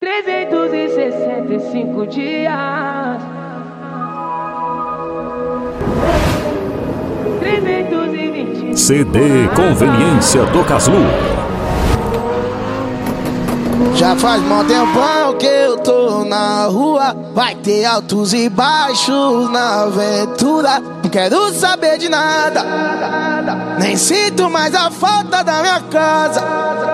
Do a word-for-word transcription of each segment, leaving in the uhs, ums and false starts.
trezentos e sessenta e cinco dias, trezentos e vinte. C D Conveniência do Caslu. Já faz mó tempão que eu tô na rua. Vai ter altos e baixos na aventura. Não quero saber de nada, nem sinto mais a falta da minha casa.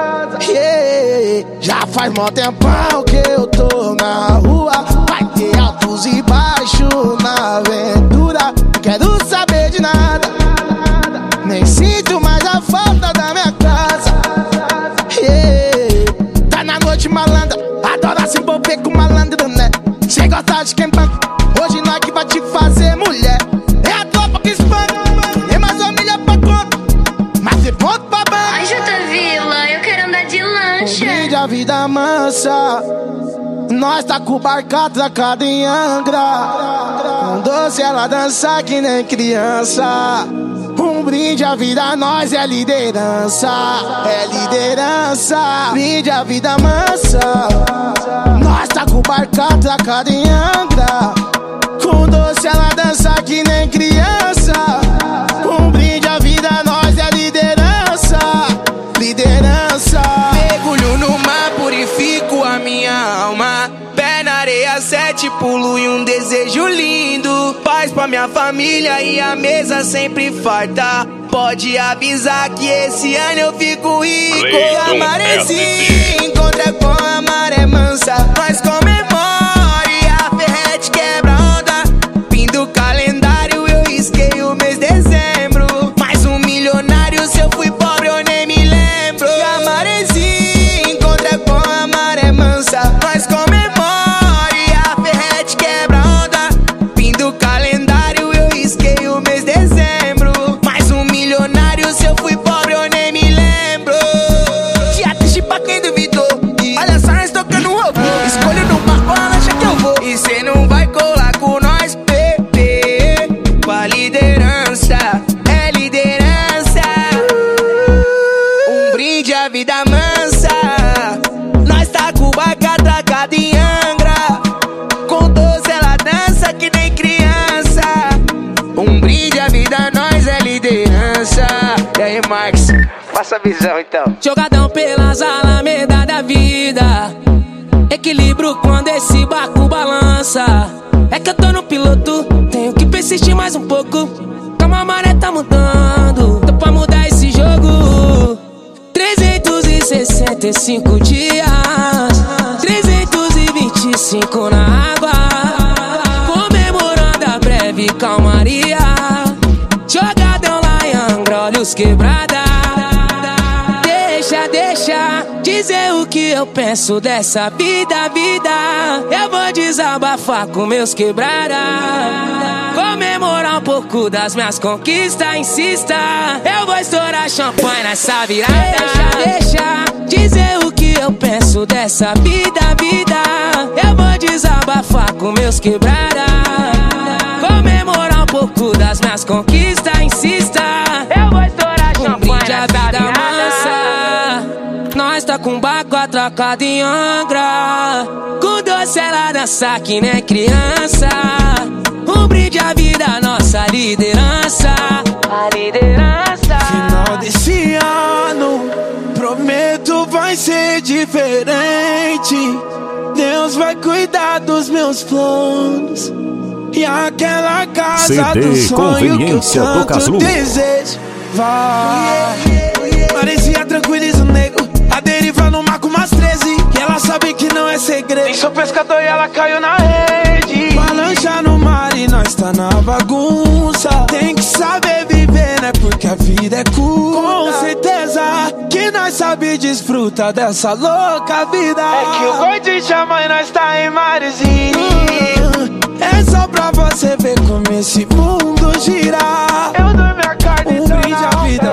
Yeah. Já faz mó tempão que eu tô na rua. Vai ter altos e baixos na aventura. Não quero saber de nada, nem sinto mais a falta da minha casa. Yeah. Tá na noite malandra, adora se envolver com malandro, né? Cê gosta de quem banca, hoje nós que vai te fazer mulher. É a tropa que espanta, e mais família pra conta, mas de ponto pra banca. Ai, Jota Vila, eu quero andar de lancha. Um brinde a vida mansa, nós tá com o barco atracado em Angra. Com doce ela dança que nem criança. Um brinde à vida, nós é liderança, é liderança. Brinde à vida mansa, nós tá com o barco atracado em Angra. Com doce ela dança que nem criança. Um brinde à vida, nós é liderança, liderança. Mergulho no mar, purifico a minha alma. Pé na areia, sete pulo e um desejo lindo. Paz pra minha família e a mesa sempre farta. Pode avisar que esse ano eu fico rico. A maré encontra com a maré mansa. Nós comemore, a ferrete quebra onda. Fim do calendário, eu risquei o mês de dezembro. Mais um milionário, se eu fui pobre eu nem me lembro. A marezinha encontra com a maré mansa. Nós comemore, a ferrete quebra onda. Fim do calendário, eu risquei o mês de dezembro. Mais um milionário, se eu fui pobre eu nem me lembro. Dia triste pra quem duvidou. Olha só, nós tocando um robô. Escolho no barco a lancha que eu vou. E cê não vai colar com nós, bebê. Com a liderança, é liderança. Um brinde à vida mansa. Nós tá com o barco atracado em Angra. Com doce ela dança que nem criança. Um brinde à vida, nós é liderança. E aí, Marcos, passa a visão então. Jogadão pelas alamedas da vida, equilíbrio quando esse barco balança. É que eu tô no piloto, tenho que persistir mais um pouco. Calma, a maré tá mudando, tô pra mudar esse jogo. trezentos e sessenta e cinco dias, trezentos e vinte e cinco na água, comemorando a breve calmaria. Jogadão lá em Angra, olhos quebrada. Deixa, deixa dizer o que eu penso dessa vida, vida. Eu vou desabafar com meus quebrada, comemorar um pouco das minhas conquistas, insista. Eu vou estourar champanhe nessa virada. Deixa, deixa dizer o que eu penso dessa vida, vida. Eu vou desabafar com meus quebrada, comemorar um pouco das minhas conquistas, insista. Eu vou estourar champanhe nessa virada. Nós tá com o barco atracado em Angra. Com doce ela dança que nem criança. Um brinde à vida, nossa liderança, a liderança. Final desse ano, prometo vai ser diferente. Deus vai cuidar dos meus planos. E aquela casa C D do sonho que eu Conveniência do Caslu. tanto desejo vai. Parecia tranquiliza o nego, a deriva no mar com umas treze. E ela sabe que não é segredo. Nem sou pescador e ela caiu na rede. Balança no mar e nós tá na bagunça. Tem que saber viver, né? Porque a vida é curta. Com certeza que nós sabe desfrutar dessa louca vida. É que o gordinho chama e nós tá em marezinho. É só pra você ver como esse mundo gira. Eu dou minha carne, um brinde à vida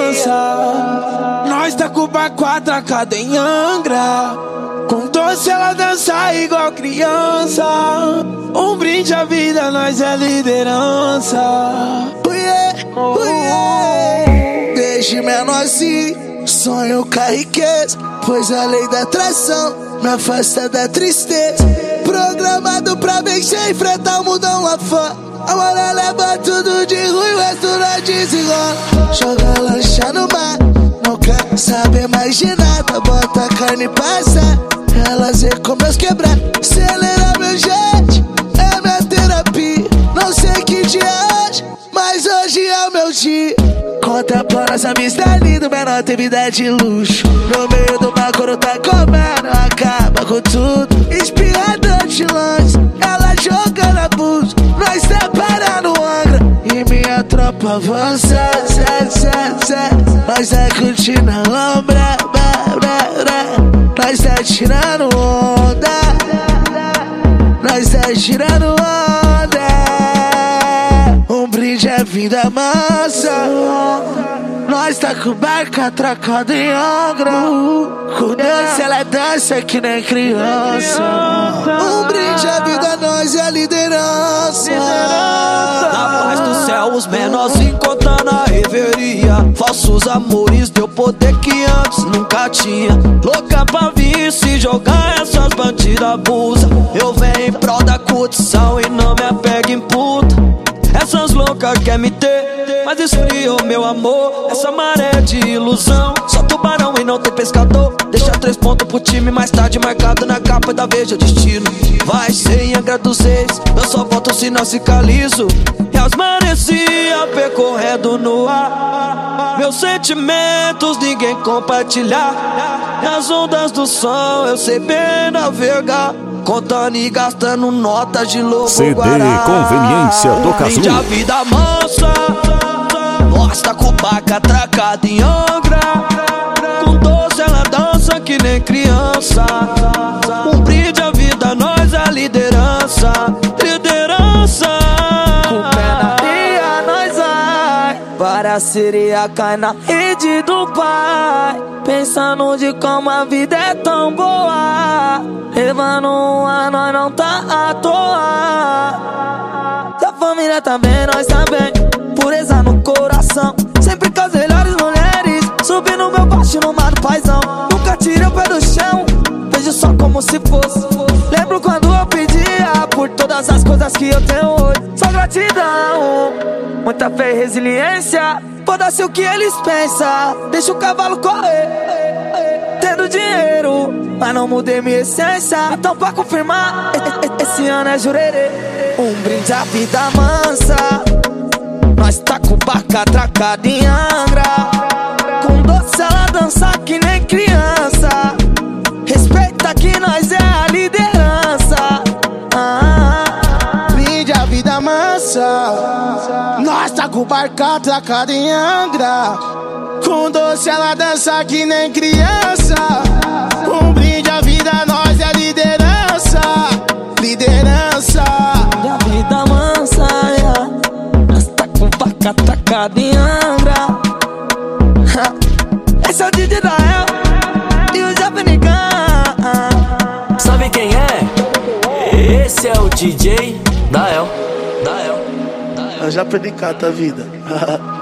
mansa. Nós tá com o barco atracado em Angra. Com doce ela dança igual criança. Um brinde à vida, nós é liderança. Oh yeah, oh yeah. Desde menor assim, sonho com a riqueza. coisa além da atração, me afasta da tristeza. Programado pra vencer, enfrentar o mundão lá fora. Agora leva tudo de ruim, o resto não desenrola. Joga lancha no mar, não quer saber mais de nada. Bota a carne e passa, elas vê como meus quebrar. Acelera meu jet, é minha terapia. Não sei que dia é hoje, mas hoje é o meu dia. Conta pra nossa amistade linda, menor tem vida de luxo. No meio do mar quando tá comendo, acaba com tudo. Espirrada de lanche, ela joga na blusa. Nós tá parando Angra e minha tropa avança, zé, zé, zé. Nós tá curtindo a lombra, blá, blá, blá. Nós tá tirando onda, nós tá tirando onda. Um brinde é vida mansa. Nós tá com barca atracada em Angra. Com dança ela dança que nem criança. Um brinde é vida, nós é a liderança. Na paz do céu os menorzinhos contando a reveria. Falsos amores deu poder que antes nunca tinha. Louca pra vir se jogar essas bandidas abusa. Eu venho em prol da curtição e não me apego em puta. Essas loucas quer me ter, mas esfriou meu amor. Essa maré de ilusão, só tubarão e não tem pescador. Deixa três pontos pro time, mais tarde marcado na capa da Veja o destino. Vai ser em Angra dos Reis, eu só volto se não ficar liso. E as maresia percorrendo no ar. Meus sentimentos ninguém compartilhar. Nas ondas do som eu sei bem navegar. Contando e gastando notas de louco. C D Conveniência do Caslu. A vida mansa, nós tá com barca atracada em Angra. Com doce ela dança que nem criança. Um brinde a vida, nós a liderança. Liderança. Com pé na areia nós vai, para a sereia cai na rede do pai. Pensando de como a vida é tão boa. Levando um ar, nós não tá à toa. Se a família tá bem, nós também. Pureza no coração, sempre com as melhores mulheres. Subindo meu baixo no mar do paizão. Nunca tirei o pé do chão, vejo só como se fosse. Lembro quando eu pedia por todas as coisas que eu tenho hoje. Só gratidão, muita fé e resiliência. Foda-se o que eles pensam, deixa o cavalo correr. Tendo dinheiro, mas não mudei minha essência. Então pra confirmar, esse ano é jurerê. Um brinde à vida mansa. Nós tá com barca atracada em Angra. Com doce ela dança que nem criança. Respeita que nós é a liderança. ah, Brinde a vida mansa. Nós tá com barca atracada em Angra. Com doce ela dança que nem criança. Um brinde à vida, nós é a liderança. Liderança. Da vida mansa, yeah. Nós tá com barca atracada em Angra. Esse é o D J Dael e o Japanigan. Sabe quem é? Esse é o D J Dael. Dael. Eu já perdi cata a vida.